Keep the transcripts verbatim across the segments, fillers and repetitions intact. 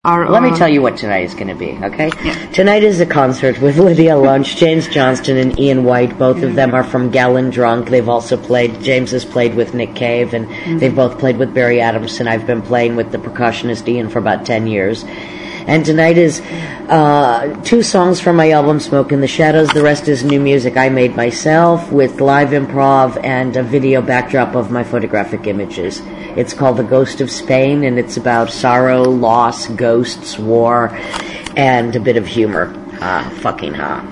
Our, Let me uh, tell you what tonight is going to be, okay? Yeah. Tonight is a concert with Lydia Lunch, James Johnston, and Ian White. Both mm-hmm. of them are from Gallon Drunk. They've also played, James has played with Nick Cave, and mm-hmm. they've both played with Barry Adamson. I've been playing with the percussionist Ian for about ten years. And tonight is uh, two songs from my album, Smoke in the Shadows. The rest is new music I made myself with live improv and a video backdrop of my photographic images. It's called The Ghost of Spain, and it's about sorrow, loss, ghosts, war, and a bit of humor. Ah, fucking ha.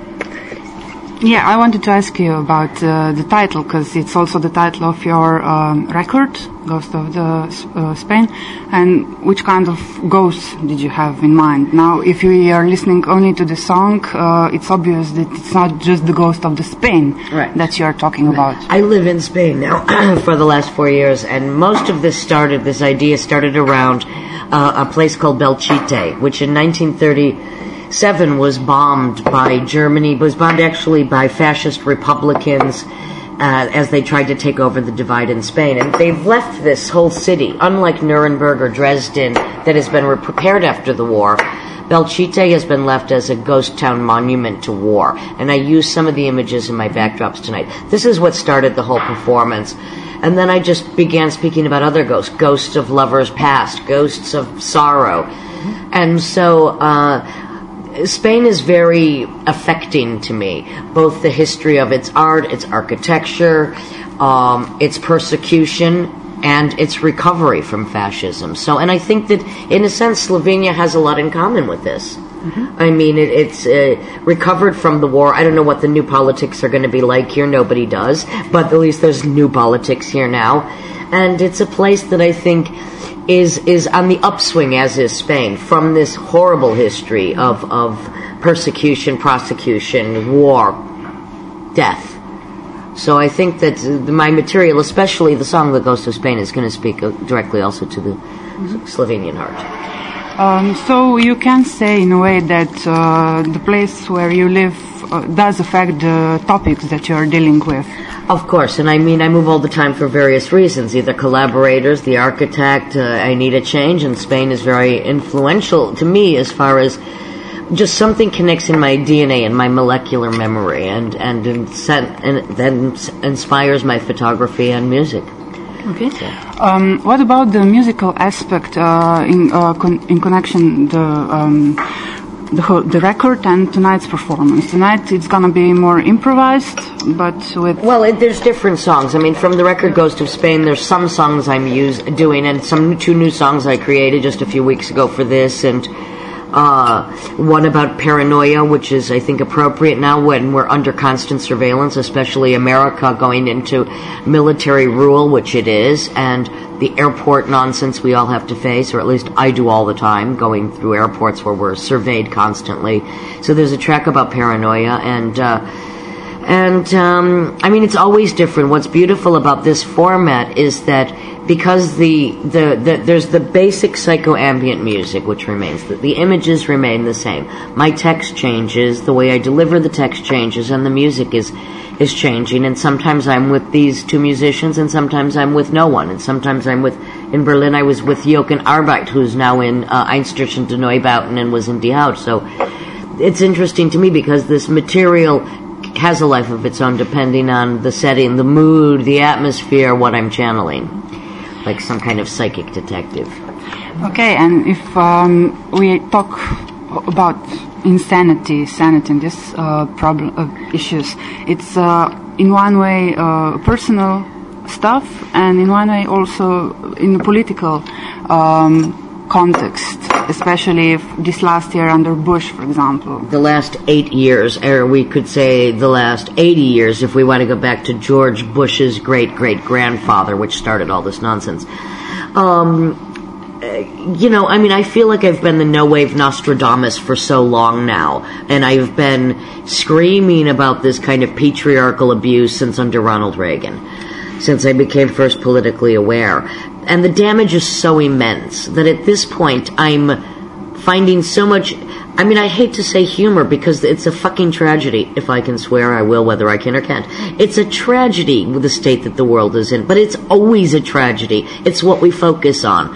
Yeah, I wanted to ask you about uh, the title, because it's also the title of your um, record, Ghost of the uh, Spain, and which kind of ghosts did you have in mind? Now, if you are listening only to the song, uh, it's obvious that it's not just the ghost of the Spain right. that you are talking about. I live in Spain now for the last four years, and most of this started, this idea started around uh, a place called Belchite, which in nineteen thirty-seven was bombed by Germany, was bombed actually by fascist Republicans uh, as they tried to take over the divide in Spain. And they've left this whole city, unlike Nuremberg or Dresden, that has been prepared after the war. Belchite has been left as a ghost town monument to war. And I use some of the images in my backdrops tonight. This is what started the whole performance. And then I just began speaking about other ghosts, ghosts of lovers past, ghosts of sorrow. Mm-hmm. And so, uh, Spain is very affecting to me, both the history of its art, its architecture, um, its persecution, and its recovery from fascism. So, and I think that, in a sense, Slovenia has a lot in common with this. Mm-hmm. I mean, it, it's uh, recovered from the war. I don't know what the new politics are going to be like here. Nobody does. But at least there's new politics here now. And it's a place that I think is is on the upswing, as is Spain, from this horrible history of, of persecution, prosecution, war, death. So I think that my material, especially the song The Ghost of Spain, is going to speak directly also to the mm-hmm. Slovenian heart. Um, so you can say in a way that uh, the place where you live uh, does affect the topics that you're dealing with. Of course, and I mean, I move all the time for various reasons, either collaborators, the architect, uh, I need a change, and Spain is very influential to me as far as just something connects in my D N A and my molecular memory, and, and, and then inspires my photography and music. Okay. Um, what about the musical aspect uh, in uh, con- in connection the um, the whole, the record and tonight's performance? Tonight it's gonna be more improvised, but with well, it, there's different songs. I mean, from the record Ghost of Spain, there's some songs I'm use, doing, and some two new songs I created just a few weeks ago for this, and uh, one about paranoia, which is, I think, appropriate now when we're under constant surveillance, especially America going into military rule, which it is, and the airport nonsense we all have to face, or at least I do all the time, going through airports where we're surveyed constantly. So there's a track about paranoia, and uh, and um, I mean, it's always different. What's beautiful about this format is that because the, the, the there's the basic psychoambient music which remains, the, the images remain the same. My text changes, the way I deliver the text changes, and the music is is changing. And sometimes I'm with these two musicians, and sometimes I'm with no one. And sometimes I'm with, in Berlin I was with Jochen Arbeit, who's now in uh, Einstürzen de Neubauten and was in Die Haut. So it's interesting to me because this material has a life of its own depending on the setting, the mood, the atmosphere, what I'm channeling. Like some kind of psychic detective. Okay, and if um, we talk about insanity, sanity, and this uh, problem uh, issues, it's uh, in one way uh, personal stuff, and in one way also in the political um, context, especially if this last year under Bush, for example. The last eight years, or we could say the last eighty years, if we want to go back to George Bush's great-great-grandfather, which started all this nonsense. Um, you know, I mean, I feel like I've been the no-wave Nostradamus for so long now, and I've been screaming about this kind of patriarchal abuse since under Ronald Reagan, since I became first politically aware. And the damage is so immense that at this point I'm finding so much, I mean, I hate to say humor because it's a fucking tragedy. If I can swear, I will, whether I can or can't. It's a tragedy with the state that the world is in, but it's always a tragedy. It's what we focus on.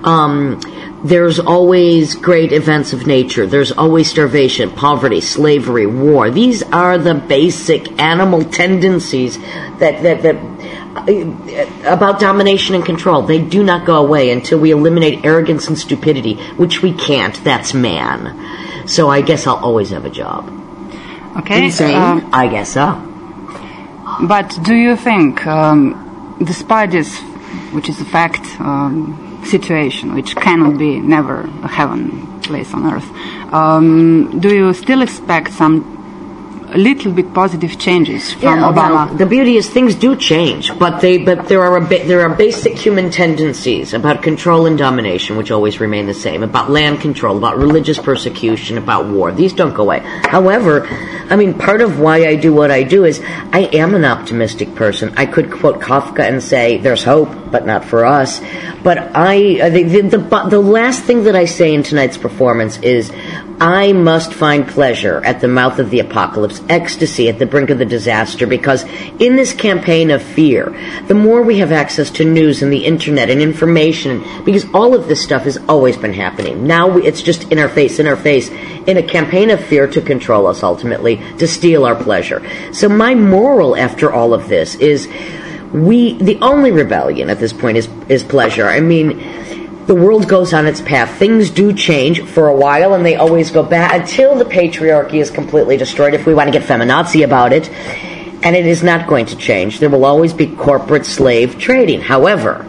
Um, there's always great events of nature. There's always starvation, poverty, slavery, war. These are the basic animal tendencies that that that. about domination and control. They do not go away until we eliminate arrogance and stupidity, which we can't. That's man. So I guess I'll always have a job. Okay. Insane? Uh, I guess so. But do you think, um, despite this, which is a fact, um, situation, which cannot be never a heaven place on earth, um, do you still expect some a little bit positive changes from yeah, Obama? Well, the beauty is things do change, but they but there are a ba- there are basic human tendencies about control and domination which always remain the same. About land control, about religious persecution, about war. These don't go away. However, I mean, part of why I do what I do is I am an optimistic person. I could quote Kafka and say, "There's hope, but not for us." But I the the, the, the last thing that I say in tonight's performance is, I must find pleasure at the mouth of the apocalypse, ecstasy at the brink of the disaster, because in this campaign of fear, the more we have access to news and the internet and information, because all of this stuff has always been happening. Now we, it's just in our face, in our face, in a campaign of fear to control us ultimately, to steal our pleasure. So my moral after all of this is, we, the only rebellion at this point is, is pleasure. I mean, the world goes on its path. Things do change for a while, and they always go back until the patriarchy is completely destroyed, if we want to get feminazi about it. And it is not going to change. There will always be corporate slave trading. However,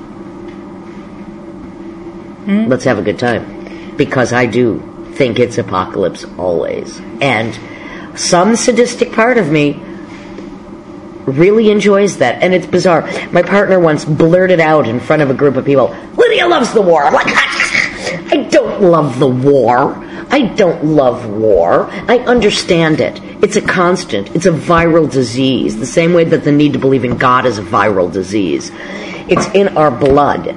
hmm? let's have a good time. Because I do think it's apocalypse always. And some sadistic part of me really enjoys that, and it's bizarre. My partner once blurted out in front of a group of people, "Lydia loves the war." I'm like, I don't love the war. I don't love war. I understand it. It's a constant. It's a viral disease, the same way that the need to believe in God is a viral disease. It's in our blood.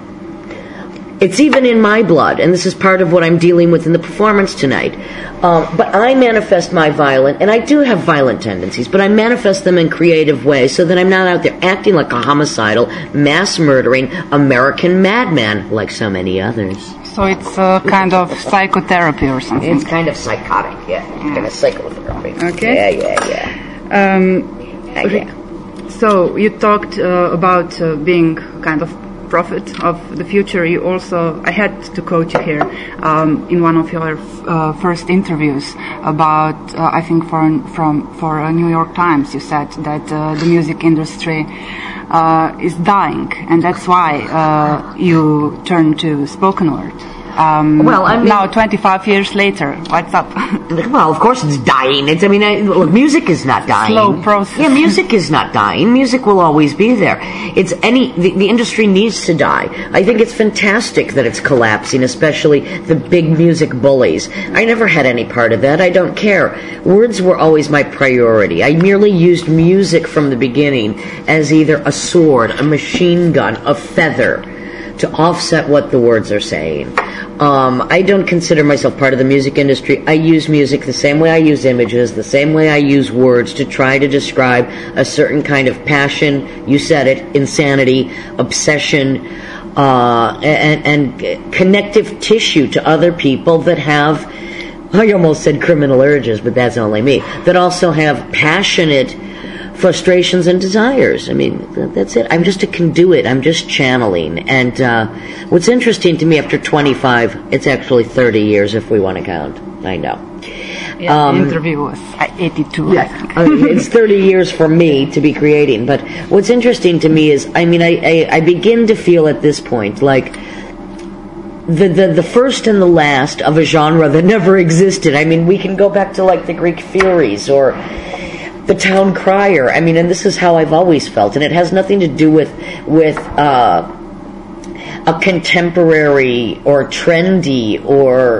It's even in my blood, and this is part of what I'm dealing with in the performance tonight. Um, but I manifest my violent, and I do have violent tendencies, but I manifest them in creative ways so that I'm not out there acting like a homicidal, mass-murdering American madman like so many others. So it's a kind of psychotherapy or something? It's kind of psychotic, yeah. yeah. Kind of psychotherapy. Okay. Yeah, yeah, yeah. Um, yeah, yeah. So you talked uh, about uh, being kind of prophet of the future. You also, I had to quote you here um, in one of your uh, first interviews about, uh, I think for from for uh, New York Times, you said that uh, the music industry uh, is dying, and that's why uh, you turned to spoken word. Um, well, I mean, now twenty-five years later, what's up? Well, of course it's dying. It's, I mean, I, look, music is not dying. Slow process. Yeah, music is not dying. Music will always be there. It's any, the, the industry needs to die. I think it's fantastic that it's collapsing, especially the big music bullies. I never had any part of that. I don't care. Words were always my priority. I merely used music from the beginning as either a sword, a machine gun, a feather, to offset what the words are saying. Um, I don't consider myself part of the music industry. I use music the same way I use images, the same way I use words to try to describe a certain kind of passion, you said it, insanity, obsession, uh, and, and connective tissue to other people that have, I almost said criminal urges, but that's only me, that also have passionate frustrations and desires. I mean, that's it. I'm just a conduit. I'm just channeling. And uh, what's interesting to me after twenty-five, it's actually thirty years if we want to count. I know. Yeah, um, the interview was eighty-two, yeah, I think. uh, it's thirty years for me to be creating. But what's interesting to me is, I mean, I, I, I begin to feel at this point like The, the the first and the last of a genre that never existed. I mean, we can go back to like the Greek Furies or the Town Crier. I mean, and this is how I've always felt, and it has nothing to do with with uh, a contemporary or trendy or,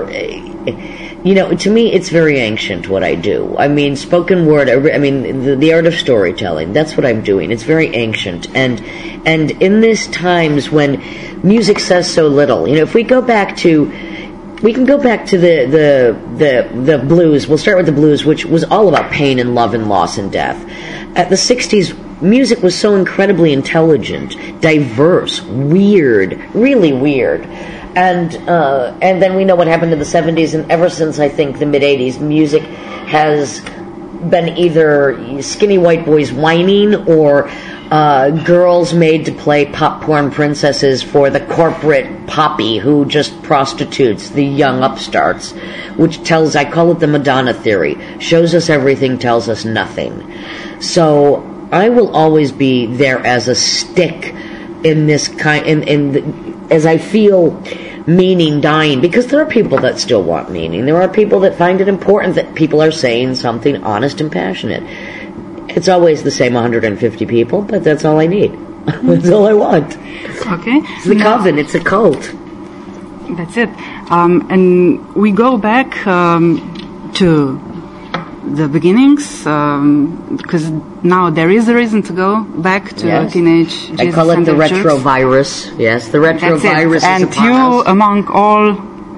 you know. To me, it's very ancient what I do. I mean, spoken word. I mean, the, the art of storytelling. That's what I'm doing. It's very ancient, and and in these times when music says so little, you know, if we go back to. We can go back to the, the the the blues. We'll start with the blues, which was all about pain and love and loss and death. At the sixties, music was so incredibly intelligent, diverse, weird, really weird. And uh, and then we know what happened in the seventies, and ever since, I think, the mid-eighties, music has been either skinny white boys whining or uh, girls made to play pop porn princesses for the corporate poppy who just prostitutes the young upstarts, which tells, I call it the Madonna theory, shows us everything, tells us nothing. So I will always be there as a stick in this kind, in, in the, as I feel meaning dying, because there are people that still want meaning. There are people that find it important that people are saying something honest and passionate. It's always the same one hundred fifty people, but that's all I need. That's all I want. Okay. It's the coven. It's a cult. That's it. Um, and we go back um, to the beginnings, um, because now there is a reason to go back to Yes. teenage Jesus I call it and the Church. retrovirus. Yes, the That's retrovirus it. is And upon you, us. among all,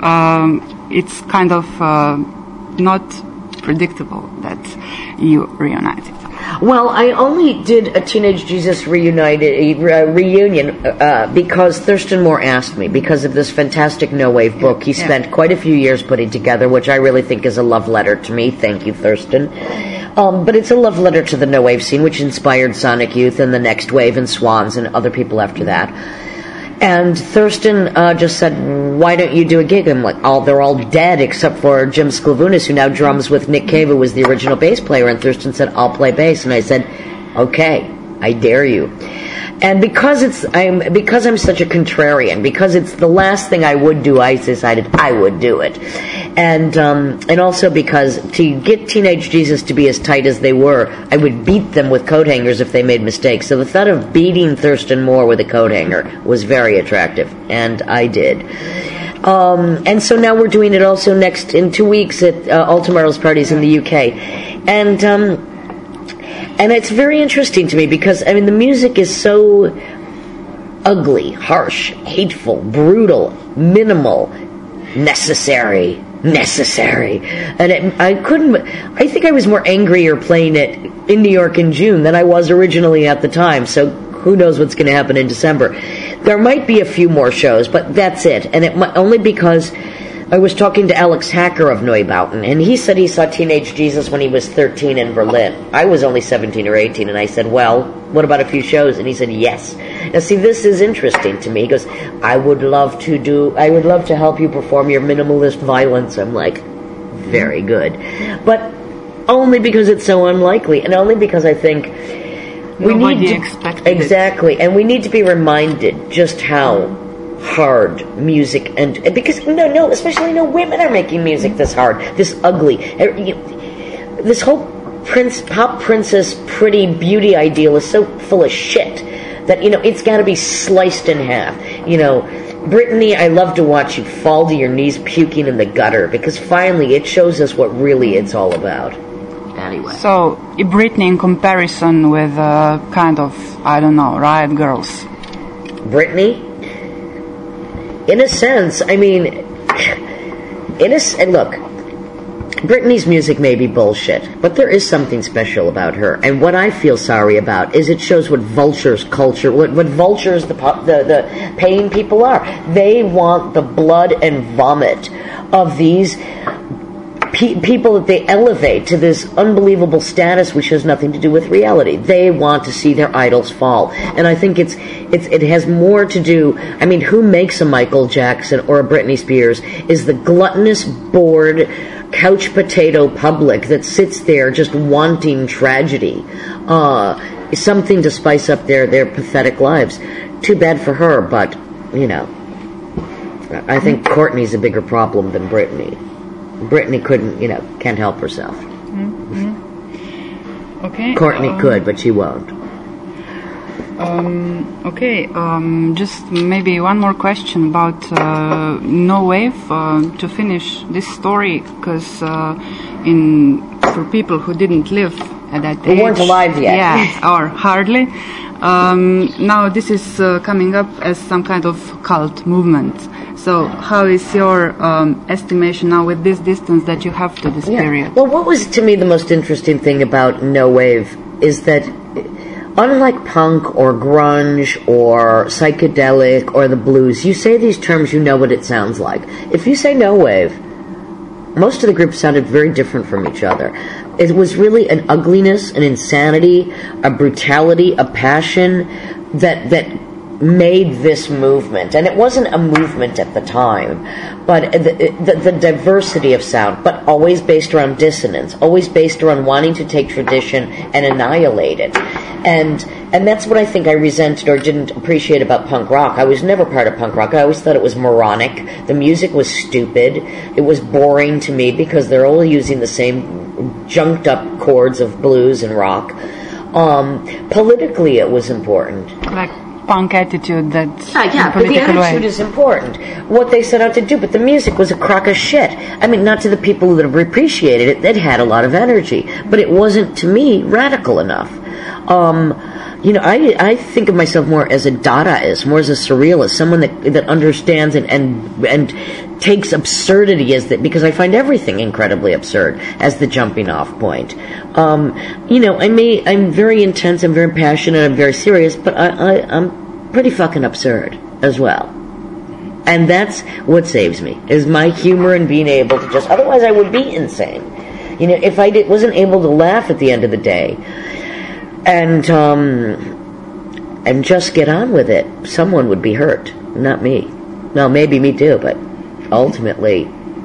um, it's kind of uh, not predictable that you reunited. Well, I only did a Teenage Jesus reunited uh, reunion uh, because Thurston Moore asked me, because of this fantastic No Wave book he Yeah. spent quite a few years putting together, which I really think is a love letter to me. Thank you, Thurston. Um, but it's a love letter to the No Wave scene, which inspired Sonic Youth and the Next Wave and Swans and other people after that. And Thurston uh, just said, why don't you do a gig? I'm like, oh, they're all dead except for Jim Sklavounis, who now drums with Nick Cave, who was the original bass player. And Thurston said, I'll play bass. And I said, okay, I dare you. And because it's I'm because I'm such a contrarian, because it's the last thing I would do, I decided I would do it. And um, and also because to get Teenage Jesus to be as tight as they were, I would beat them with coat hangers if they made mistakes. So the thought of beating Thurston Moore with a coat hanger was very attractive, and I did. Um, and so now we're doing it also next in two weeks at uh, All Tomorrow's Parties in the U K, and. Um, And it's very interesting to me because, I mean, the music is so ugly, harsh, hateful, brutal, minimal, necessary, necessary. And it, I couldn't, I think I was more angrier playing it in New York in June than I was originally at the time. So who knows what's going to happen in December. There might be a few more shows, but that's it. And it might, only because I was talking to Alex Hacker of Neubauten, and he said he saw Teenage Jesus when he was thirteen in Berlin. I was only seventeen or eighteen, and I said, well, what about a few shows? And he said, yes. Now, see, this is interesting to me. He goes, I would love to do, I would love to help you perform your minimalist violence. I'm like, very good. But only because it's so unlikely, and only because I think we Nobody need to... expected Exactly, it. and we need to be reminded just how hard music, and because no no especially no women are making music this hard, this ugly, this whole prince pop princess pretty beauty ideal is so full of shit that, you know, it's got to be sliced in half. You know, Brittany, I love to watch you fall to your knees puking in the gutter, because finally it shows us what really it's all about. Anyway, So, Britney in comparison with uh, kind of, I don't know, Riot Girls. Brittany, in a sense, I mean, in a s- and look, Britney's music may be bullshit, but there is something special about her. And what I feel sorry about is it shows what vultures culture, what, what vultures the, po- the the paying people are. They want the blood and vomit of these pe- people that they elevate to this unbelievable status, which has nothing to do with reality. They want to see their idols fall, and I think it's it's it has more to do. I mean, who makes a Michael Jackson or a Britney Spears is the gluttonous, bored, couch potato public that sits there just wanting tragedy, uh, something to spice up their their pathetic lives. Too bad for her, but you know, I think Courtney's a bigger problem than Britney. Britney couldn't, you know, can't help herself. Mm-hmm. Okay. Courtney um, could, but she won't. Um, okay, um, just maybe one more question about uh, No Wave uh, to finish this story, because uh, in for people who didn't live at that Who age, weren't alive yet. yeah, or hardly. Um, now this is uh, coming up as some kind of cult movement. So how is your um, estimation now with this distance that you have to this Yeah. period? Well, what was to me the most interesting thing about No Wave is that unlike punk or grunge or psychedelic or the blues, you say these terms, you know what it sounds like. If you say no wave, most of the groups sounded very different from each other. It was really an ugliness, an insanity, a brutality, a passion that that made this movement. And it wasn't a movement at the time, but the, the, the diversity of sound, but always based around dissonance, always based around wanting to take tradition and annihilate it. And and that's what I think I resented or didn't appreciate about punk rock. I was never part of punk rock. I always thought it was moronic. The music was stupid. It was boring to me because they're all using the same junked up chords of blues and rock. Um, politically, it was important. Like punk attitude, that's yeah, yeah, but the attitude way. is important. What they set out to do, but the music was a crock of shit. I mean, not to the people that have appreciated it, it had a lot of energy, but it wasn't, to me, radical enough. Um, you know, I I think of myself more as a Dadaist, more as a surrealist, someone that that understands and and, and takes absurdity as that, because I find everything incredibly absurd as the jumping off point. Um, you know, I may I'm very intense, I'm very passionate, I'm very serious, but I, I I'm pretty fucking absurd as well. And that's what saves me, is my humor and being able to just, otherwise I would be insane. You know, if I did, wasn't able to laugh at the end of the day, and um, and just get on with it, someone would be hurt, not me. Well, maybe me too, but ultimately,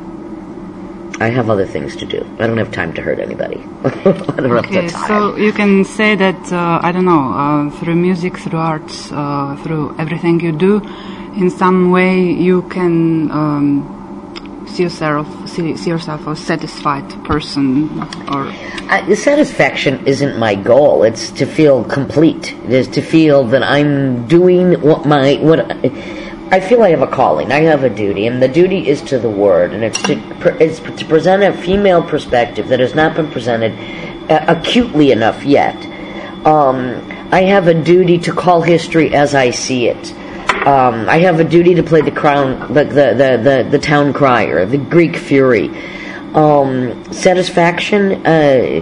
I have other things to do. I don't have time to hurt anybody. I don't okay, have the time. So you can say that, uh, I don't know, uh, through music, through arts, uh, through everything you do, in some way you can um, see yourself see, see yourself a satisfied person, or I, the satisfaction isn't my goal. It's to feel complete. It is to feel that I'm doing what my what I, I feel I have a calling. I have a duty, and the duty is to the word, and it's to it's to present a female perspective that has not been presented uh, acutely enough yet. Um, I have a duty to call history as I see it. Um, I have a duty to play the crown, the the the, the, the town crier, the Greek fury. Um, satisfaction. Uh,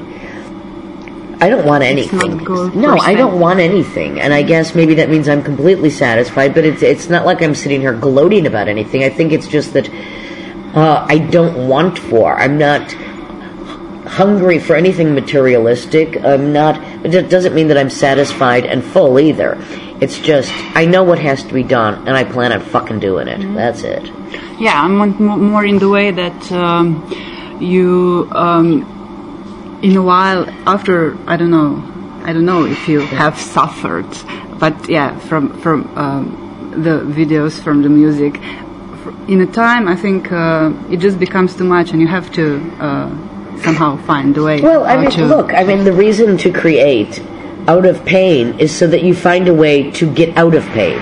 I don't want anything. No, I don't want anything, and I guess maybe that means I'm completely satisfied. But it's it's not like I'm sitting here gloating about anything. I think it's just that uh, I don't want for. I'm not hungry for anything materialistic. I'm not. It doesn't mean that I'm satisfied and full either. It's just, I know what has to be done, and I plan on fucking doing it. Mm-hmm. That's it. Yeah, I'm more in the way that um, you, um, in a while after, I don't know, I don't know if you have suffered, but yeah, from from um, the videos, from the music, in a time, I think uh, it just becomes too much, and you have to uh, somehow find a way. Well, I mean, to look, I mean, the reason to create out of pain is so that you find a way to get out of pain.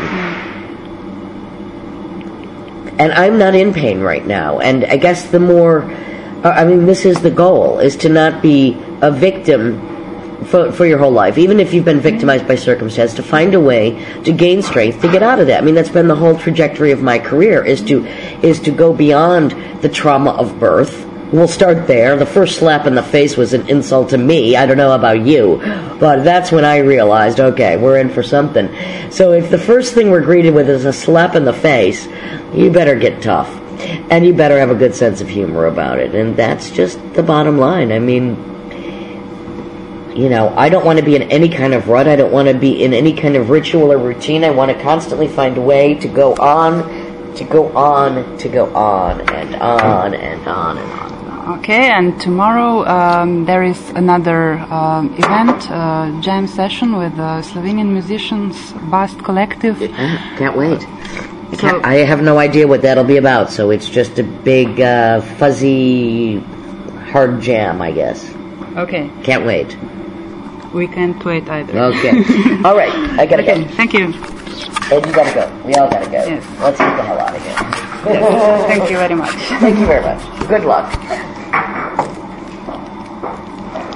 And I'm not in pain right now. And I guess the more, I mean, this is the goal, is to not be a victim for, for your whole life. Even if you've been victimized by circumstance, to find a way to gain strength to get out of that. I mean, that's been the whole trajectory of my career, is to is to go beyond the trauma of birth. We'll start there. The first slap in the face was an insult to me. I don't know about you, but that's when I realized, okay, we're in for something. So if the first thing we're greeted with is a slap in the face, you better get tough. And you better have a good sense of humor about it. And that's just the bottom line. I mean, you know, I don't want to be in any kind of rut. I don't want to be in any kind of ritual or routine. I want to constantly find a way to go on, to go on, to go on, and on, and on, and on. Okay, and tomorrow um, there is another um, event, uh, jam session with uh, Slovenian musicians, Bast Collective. Yeah, can't wait. I, can't, I have no idea what that'll be about, so it's just a big, uh, fuzzy, hard jam, I guess. Okay. Can't wait. We can't wait either. Okay. All right, I gotta okay, go. Thank you. And you gotta go. We all gotta go. Yes. Let's get the hell out of here. Yes. Thank you very much. Thank you very much. Good luck.